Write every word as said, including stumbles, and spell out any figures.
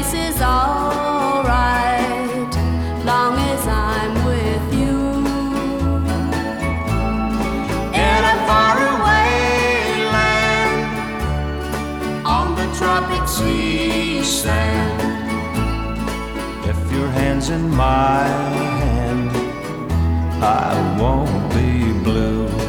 this is alright, long as I'm with you. In a faraway land, on the tropic sea sand, if your hand's in my hand, I won't be blue.